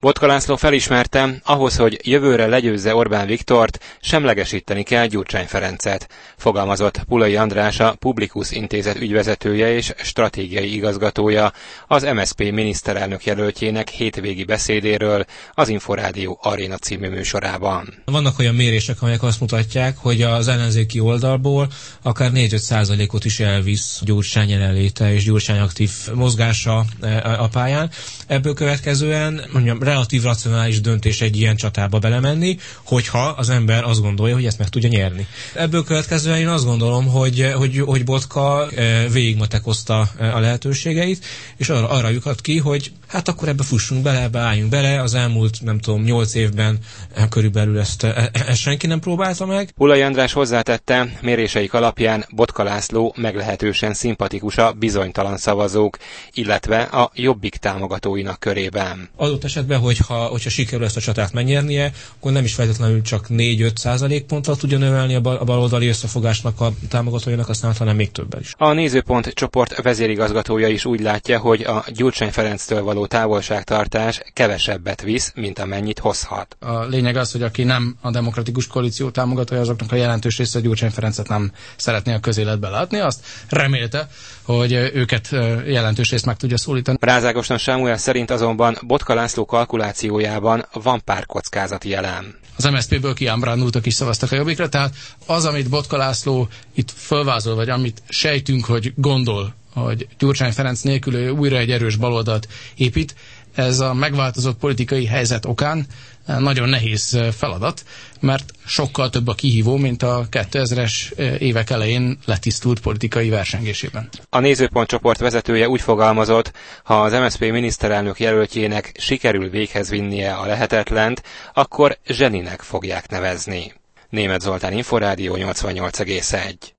Botka László felismerte, ahhoz, hogy jövőre legyőzze Orbán Viktort, semlegesíteni kell Gyurcsány Ferencet, fogalmazott Pulai András, a Publikus Intézet ügyvezetője és stratégiai igazgatója az MSZP miniszterelnök jelöltjének hétvégi beszédéről az Inforádió Aréna című műsorában. Vannak olyan mérések, amelyek azt mutatják, hogy az ellenzéki oldalból akár 4-5%-ot is elvisz Gyurcsány jelenléte és Gyurcsány aktív mozgása a pályán. Ebből következően relatív racionális döntés egy ilyen csatába belemenni, hogyha az ember azt gondolja, hogy ezt meg tudja nyerni. Ebből következően én azt gondolom, hogy Botka végigmatekozta a lehetőségeit, és arra lyukadt ki, hogy hát akkor ebbe fussunk bele, ebbe álljunk bele. Az elmúlt, 8 évben körülbelül ezt senki nem próbálta meg. Pulai András hozzátette, méréseik alapján Botka László meglehetősen szimpatikus a bizonytalan szavazók, illetve a Jobbik támogatóinak körében. Adott esetben, hogyha sikerül ezt a csatát megnyernie, akkor nem is feltétlenül csak 4-5% ponttal tudja növelni a baloldali összefogásnak a támogatóinak, aztán hanem még többel is. A Nézőpont csoport vezérigazgatója is úgy látja, hogy a Gyurcsány Ferenctől való távolságtartás kevesebbet visz, mint amennyit hozhat. A lényeg az, hogy aki nem a demokratikus koalíció támogatója, azoknak a jelentős része Gyurcsány Ferencet nem szeretné a közéletbe látni. Azt remélte, hogy őket jelentős részt meg tudja szólítani. Rázágoston Sámuel szerint azonban Botka László kalkulációjában van pár kockázati elem. Az MSZP-ből kiábrándultak is szavaztak a Jobbikra, tehát az, amit Botka László itt fölvázol, vagy amit sejtünk, hogy gondol, hogy Gyurcsány Ferenc nélkül újra egy erős baloldalt épít, ez a megváltozott politikai helyzet okán nagyon nehéz feladat, mert sokkal több a kihívó, mint a 2000-es évek elején letisztult politikai versengésében. A Nézőpont csoport vezetője úgy fogalmazott, ha az MSZP miniszterelnök jelöltjének sikerül véghez vinnie a lehetetlent, akkor zseninek fogják nevezni. Németh Zoltán, Inforádió 88,1.